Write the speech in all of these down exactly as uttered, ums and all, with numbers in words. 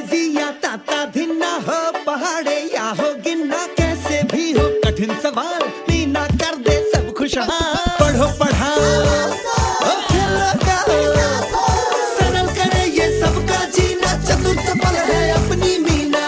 अंग्रेजी या ताता धिन्ना हो, पहाड़े या हो गिन्ना, कैसे भी हो कठिन सवाल मीना कर दे सब खुशहाल। पढ़ो पढ़ाओ खेलो गाओ, सरल करे ये सबका जीना, चतुर्थ पल है अपनी मीना।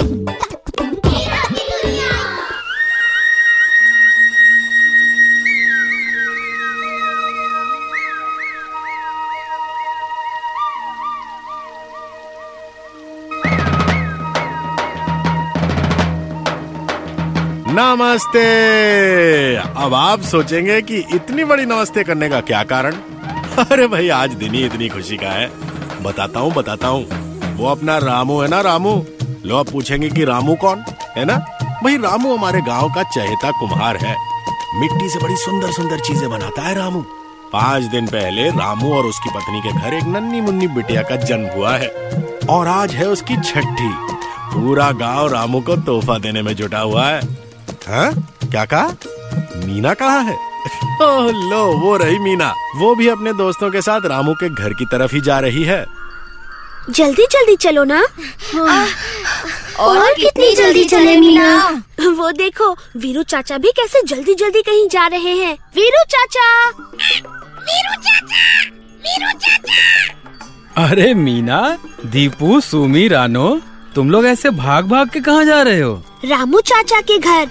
नमस्ते। अब आप सोचेंगे कि इतनी बड़ी नमस्ते करने का क्या कारण? अरे भाई आज दिन ही इतनी खुशी का है। बताता हूँ बताता हूँ वो अपना रामू है ना, रामू। लोग पूछेंगे कि रामू कौन है ना? भाई रामू हमारे गांव का चहेता कुम्हार है। मिट्टी से बड़ी सुंदर सुंदर चीजें बनाता है रामू। पाँच दिन पहले रामू और उसकी पत्नी के घर एक नन्ही मुन्नी बिटिया का जन्म हुआ है और आज है उसकी छठी। पूरा गांव रामू को तोहफा देने में जुटा हुआ है। हाँ? क्या कहा? मीना कहाँ है? ओह लो, वो रही मीना। वो भी अपने दोस्तों के साथ रामू के घर की तरफ ही जा रही है। जल्दी जल्दी चलो ना। हाँ। और, और कितनी जल्दी चले मीना? वो देखो वीरू चाचा भी कैसे जल्दी जल्दी कहीं जा रहे हैं। वीरू चाचा, वीरू चाचा, वीरू चाचा। अरे मीना, दीपू, सुमी, रानो, तुम लोग ऐसे भाग भाग के कहाँ जा रहे हो? रामू चाचा के घर।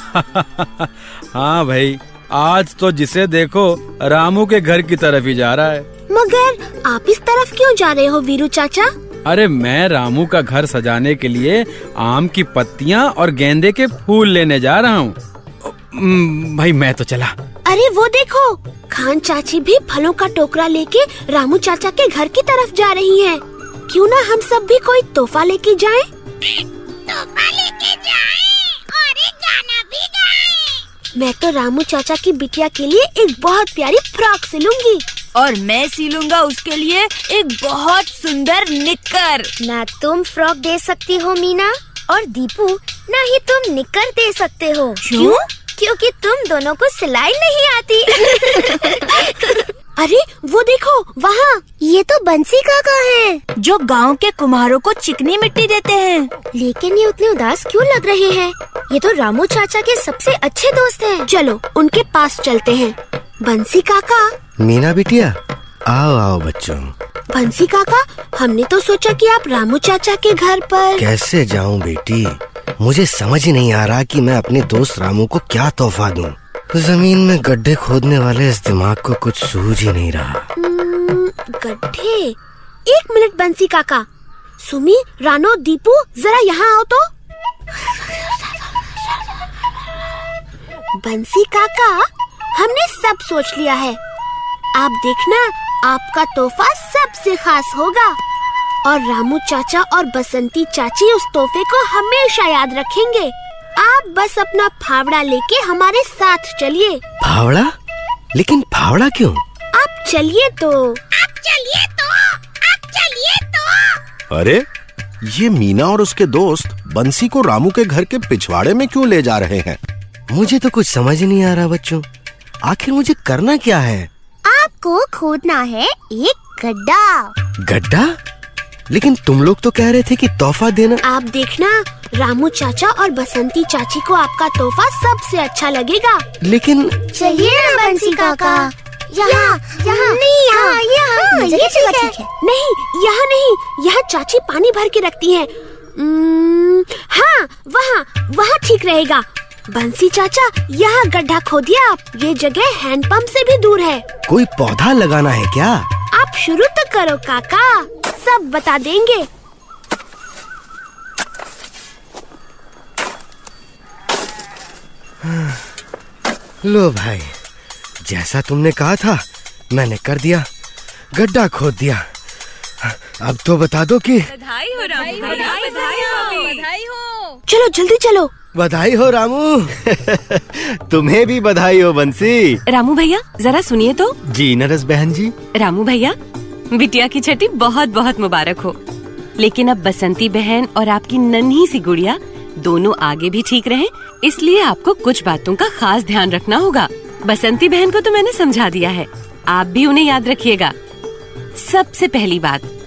हाँ भाई, आज तो जिसे देखो रामू के घर की तरफ ही जा रहा है। मगर आप इस तरफ क्यों जा रहे हो वीरू चाचा? अरे मैं रामू का घर सजाने के लिए आम की पत्तियाँ और गेंदे के फूल लेने जा रहा हूँ। भाई मैं तो चला। अरे वो देखो, खान चाची भी फलों का टोकरा लेके रामू चाचा के घर की तरफ जा रही हैं। क्यों ना हम सब भी कोई तोहफा लेके जाएं? तोहफा लेके जाएं और एक गाना भी गाएं। मैं तो रामू चाचा की बिटिया के लिए एक बहुत प्यारी फ्रॉक सिलूंगी। और मैं सिलूंगा उसके लिए एक बहुत सुंदर निक्कर। ना तुम फ्रॉक दे सकती हो मीना, और दीपू ना ही तुम निक्कर दे सकते हो। क्यों? क्योंकि तुम दोनों को सिलाई नहीं आती। अरे वो देखो वहाँ, ये तो बंसी काका हैं, जो गांव के कुम्हारों को चिकनी मिट्टी देते हैं। लेकिन ये उतने उदास क्यों लग रहे हैं? ये तो रामू चाचा के सबसे अच्छे दोस्त हैं। चलो उनके पास चलते हैं। बंसी काका। मीना बिटिया, आओ आओ बच्चों। बंसी काका, हमने तो सोचा कि आप रामू चाचा के घर पर। कैसे जाऊं बेटी, मुझे समझ ही नहीं आ रहा कि मैं अपने दोस्त रामू को क्या तोहफा दूं। जमीन में गड्ढे खोदने वाले इस दिमाग को कुछ सूझ ही नहीं रहा। गड्ढे? एक मिनट बंसी काका। सुमी, रानो, दीपू, जरा यहाँ आओ तो। बंसी काका, हमने सब सोच लिया है। आप देखना, आपका तोहफा सबसे खास होगा और रामू चाचा और बसंती चाची उस तोहफे को हमेशा याद रखेंगे। आप बस अपना फावड़ा लेके हमारे साथ चलिए। फावड़ा? लेकिन फावड़ा क्यों? आप चलिए तो। आप चलिए तो, आप चलिए तो। अरे ये मीना और उसके दोस्त बंसी को रामू के घर के पिछवाड़े में क्यों ले जा रहे हैं? मुझे तो कुछ समझ नहीं आ रहा बच्चों। आखिर मुझे करना क्या है? आपको खोदना है एक गड्ढा। गड्ढा? लेकिन तुम लोग तो कह रहे थे कि तोहफा देना। आप देखना, रामू चाचा और बसंती चाची को आपका तोहफा सबसे अच्छा लगेगा। लेकिन चलिए ना बंसी काका। यहाँ, यहाँ नहीं, यहाँ, यहाँ। ये जगह ठीक है। नहीं, यहाँ नहीं, यहाँ चाची पानी भर के रखती हैं। हाँ, वहाँ, वहाँ ठीक रहेगा। बंसी चाचा, यहाँ गड्ढा खोदिए आप। ये जगह हैंडपंप से भी दूर है। कोई पौधा लगाना है क्या? आप शुरू तो करो काका, सब बता देंगे। लो भाई, जैसा तुमने कहा था मैंने कर दिया, गड्ढा खोद दिया। अब तो बता दो कि बधाई हो रामू, बधाई, बधाई हो, बधाई हो। चलो जल्दी चलो। बधाई हो रामू। तुम्हें भी बधाई हो बंसी। रामू भैया जरा सुनिए तो। जी नरस बहन जी। रामू भैया, बिटिया की छठी बहुत बहुत मुबारक हो। लेकिन अब बसंती बहन और आपकी नन्ही सी गुड़िया दोनों आगे भी ठीक रहें, इसलिए आपको कुछ बातों का खास ध्यान रखना होगा। बसंती बहन को तो मैंने समझा दिया है, आप भी उन्हें याद रखिएगा। सबसे पहली बात,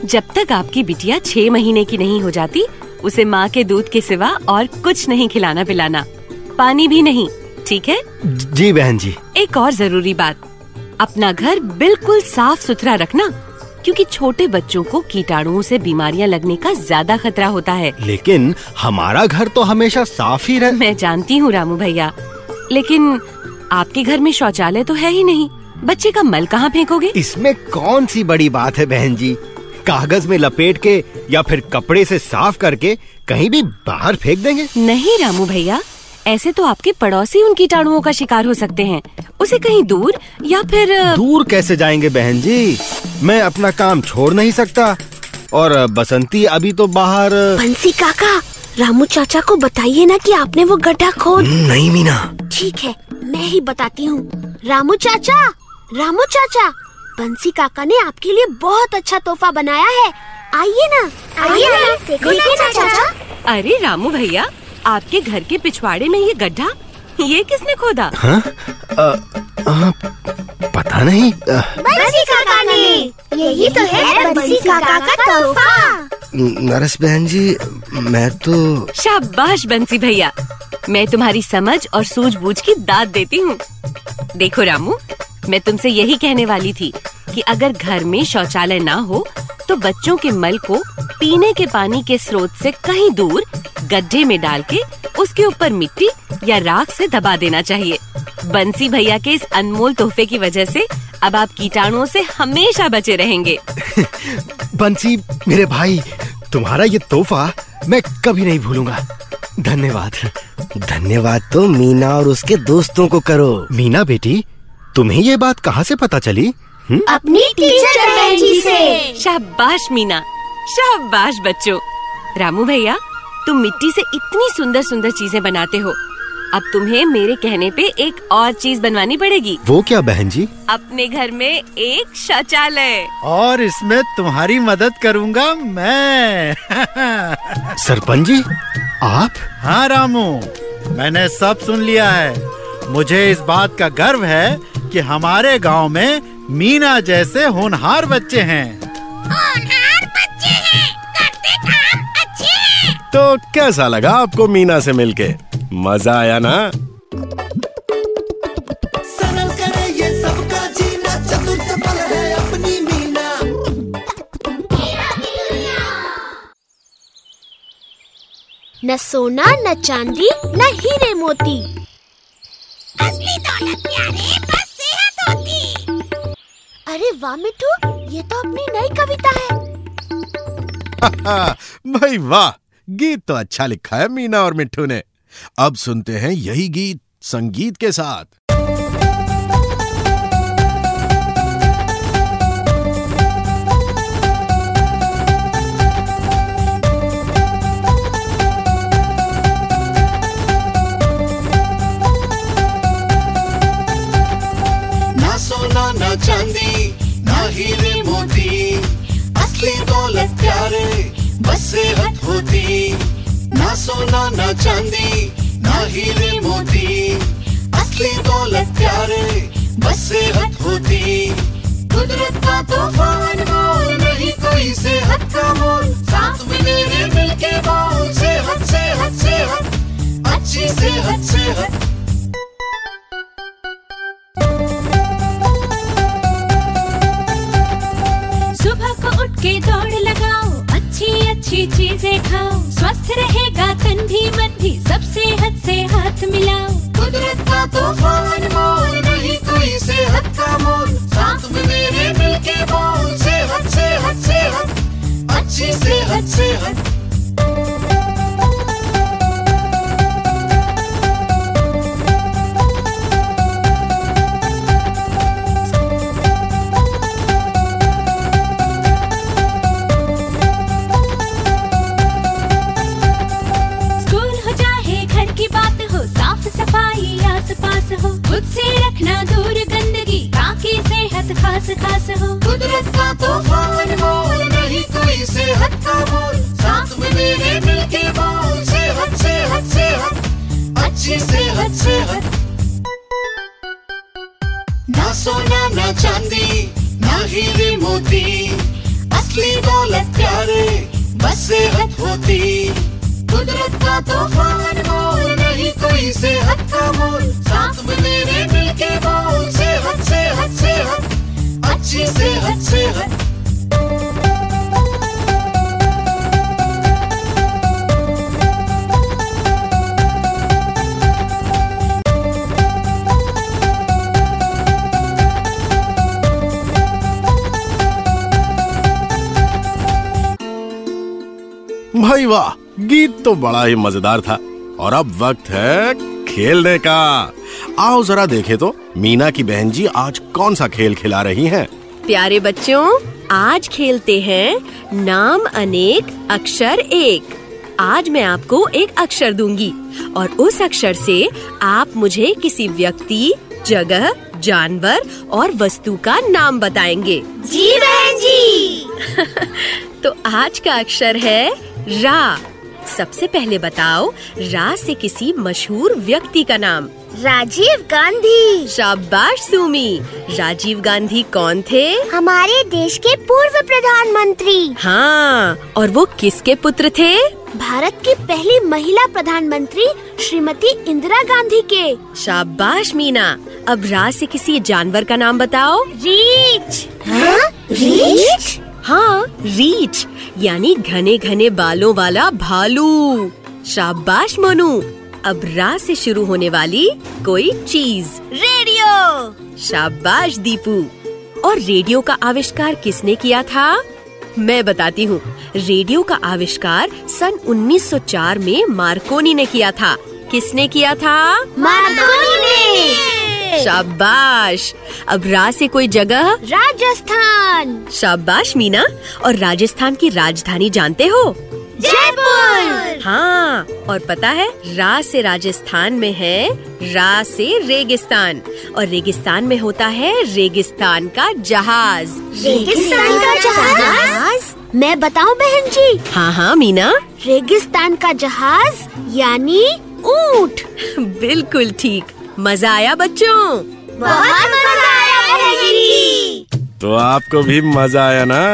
जब तक आपकी बिटिया छह महीने की नहीं हो जाती, उसे माँ के दूध के सिवा और कुछ नहीं खिलाना पिलाना, पानी भी नहीं, ठीक है? जी बहन जी। एक और जरूरी बात, अपना घर बिल्कुल साफ सुथरा रखना, क्योंकि छोटे बच्चों को कीटाणुओं से बीमारियां लगने का ज्यादा खतरा होता है। लेकिन हमारा घर तो हमेशा साफ ही रहे। मैं जानती हूँ रामू भैया, लेकिन आपके घर में शौचालय तो है ही नहीं, बच्चे का मल कहाँ फेंकोगे? इसमें कौन सी बड़ी बात है बहन जी, कागज में लपेट के या फिर कपड़े से साफ करके कहीं भी बाहर फेंक देंगे। नहीं रामू भैया, ऐसे तो आपके पड़ोसी उन कीटाणुओं का शिकार हो सकते हैं। उसे कहीं दूर या फिर दूर कैसे जाएंगे बहन जी, मैं अपना काम छोड़ नहीं सकता, और बसंती अभी तो बाहर। बंसी काका, रामू चाचा को बताइए ना कि आपने वो गड्ढा खोद। नहीं मीना। ठीक है, मैं ही बताती हूँ। रामू चाचा, रामू चाचा, बंसी काका ने आपके लिए बहुत अच्छा तोहफा बनाया है, आइए ना, आइए ना, देखो ना चाचा। अरे रामू भैया, आपके घर के पिछवाड़े में ये गड्ढा, ये किसने खोदा? हाँ? आ, आ, पता नहीं। बंसी काका ने। यही तो है बंसी काका का तोहफा। नरस बहन जी, मैं तो। शाबाश बंसी भैया, मैं तुम्हारी समझ और सूझबूझ की दाद देती हूँ। देखो रामू, मैं तुमसे यही कहने वाली थी कि अगर घर में शौचालय ना हो तो बच्चों के मल को पीने के पानी के स्रोत से कहीं दूर गड्ढे में डाल के उसके ऊपर मिट्टी या राख से दबा देना चाहिए। बंसी भैया के इस अनमोल तोहफे की वजह से अब आप कीटाणुओं से हमेशा बचे रहेंगे। बंसी मेरे भाई, तुम्हारा ये तोहफा मैं कभी नहीं भूलूंगा। धन्यवाद। धन्यवाद तो मीना और उसके दोस्तों को करो। मीना बेटी, तुम्हें ये बात कहाँ से पता चली? हुँ? अपनी टीचर बहन जी से। शाबाश मीना, शाबाश बच्चों। रामू भैया, तुम मिट्टी से इतनी सुंदर सुंदर चीजें बनाते हो, अब तुम्हें मेरे कहने पे एक और चीज बनवानी पड़ेगी। वो क्या बहन जी? अपने घर में एक शौचालय। और इसमें तुम्हारी मदद करूँगा मैं। सरपंच जी, आप? हाँ रामू, मैंने सब सुन लिया है। मुझे इस बात का गर्व है कि हमारे गांव में मीना जैसे होनहार बच्चे हैं। होनहार बच्चे हैं, करते काम अच्छे हैं। तो कैसा लगा आपको मीना से मिलके? मजा आया ना? सरल करे ये सबका जीना, चतुर चपल है अपनी मीना। न सोना न चांदी न हीरे मोती, असली दौलत प्यारे, बस सेहत होती। अरे वाह मिठू, ये तो अपनी नई कविता है। भाई वाह, गीत तो अच्छा लिखा है मीना और मिट्ठू ने। अब सुनते हैं यही गीत संगीत के साथ। ना सोना ना चांदी ना हीरे मोती, असली दौलत प्यारे बस सेहत होती। ना सोना ना चांदी ना हीरे मोती, असली दौलत प्यारे बस सेहत होती। कुदरत का तोहफा अनमोल, नहीं कोई सेहत का मोल। साथ में मेरे मिलके बोल, सेहत सेहत सेहत, अच्छी सेहत सेहत। सुबह को उठ के दौड़ लगाओ, अच्छी अच्छी चीजें खाओ, स्वस्थ रहेगा तन भी मन भी, सब सेहत से हाथ मिलाओ। कुदरत का तोहफा अनमोल, नहीं कोई सेहत का मोल। साथ में मेरे मिलके बोल, सेहत सेहत सेहत, अच्छी सेहत सेहत। खुद से रखना दूर गंदगी, ताकि सेहत खास खास हो। कुदरत का तोहफा अनमोल, नहीं कोई सेहत का मोल। साथ में मेरे मिलके बोल, सेहत सेहत सेहत, अच्छी सेहत सेहत। ना सोना ना चांदी ना हीरे मोती, असली दौलत किनारे बस सेहत होती। कुदरत का तूफान मोल नहीं कोई सेहत का मोल। साथ में मेरे मिलके बोल सेहत सेहत सेहत, अच्छी सेहत सेहत। भाई वाह, गीत तो बड़ा ही मजेदार था। और अब वक्त है खेलने का। आओ जरा देखें तो मीना की बहन जी आज कौन सा खेल खिला रही हैं। प्यारे बच्चों, आज खेलते हैं नाम अनेक अक्षर एक। आज मैं आपको एक अक्षर दूंगी और उस अक्षर से आप मुझे किसी व्यक्ति, जगह, जानवर और वस्तु का नाम बताएंगे। जी बहन जी। तो आज का अक्षर है रा। सबसे पहले बताओ रा से किसी मशहूर व्यक्ति का नाम। राजीव गांधी। शाबाश सुमी। राजीव गांधी कौन थे? हमारे देश के पूर्व प्रधानमंत्री। हाँ, और वो किसके पुत्र थे? भारत की पहली महिला प्रधानमंत्री श्रीमती इंदिरा गांधी के। शाबाश मीना। अब रा से किसी जानवर का नाम बताओ। रीछ। हाँ? रीछ? हाँ, रीछ यानी घने घने बालों वाला भालू। शाबाश मोनू। अब रा से शुरू होने वाली कोई चीज। रेडियो। शाबाश दीपू। और रेडियो का आविष्कार किसने किया था? मैं बताती हूँ। रेडियो का आविष्कार सन उन्नीस सौ चार में मार्कोनी ने किया था। किसने किया था? मार्कोनी ने। शाबाश। अब रा से कोई जगह। राजस्थान। शाबाश मीना। और राजस्थान की राजधानी जानते हो? जयपुर। हाँ, और पता है रा से राजस्थान में है रा से रेगिस्तान, और रेगिस्तान में होता है रेगिस्तान का जहाज। रेगिस्तान का जहाज? मैं बताऊं बहन जी? हाँ हाँ मीना। रेगिस्तान का जहाज यानी ऊंट। बिल्कुल ठीक। मजा आया बच्चों? बहुत मजा आया बहन जी। तो आपको भी मजा आया ना?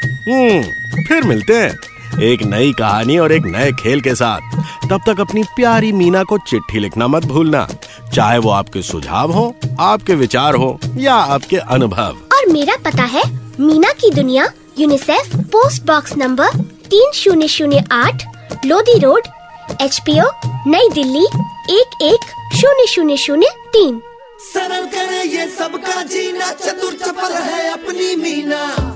हम्म फिर मिलते हैं एक नई कहानी और एक नए खेल के साथ। तब तक अपनी प्यारी मीना को चिट्ठी लिखना मत भूलना, चाहे वो आपके सुझाव हो, आपके विचार हो या आपके अनुभव। और मेरा पता है मीना की दुनिया, यूनिसेफ, पोस्ट बॉक्स नंबर तीन शून्य शून्य आठ, Lodhi road, H P O, Nai Delhi एक एक शून्य शून्य शून्य तीन। सरल करे ये सबका जीना, चतुर चपल है अपनी मीना।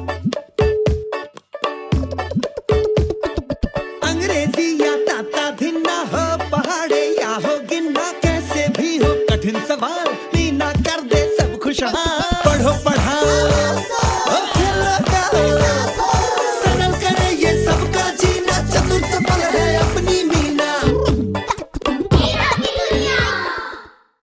अंग्रेजी या ताता धिन्ना हो, पहाड़े या हो गिन्ना, कैसे भी हो कठिन सवाल मीना कर दे सब खुशहाल। पढ़ो पढ़ो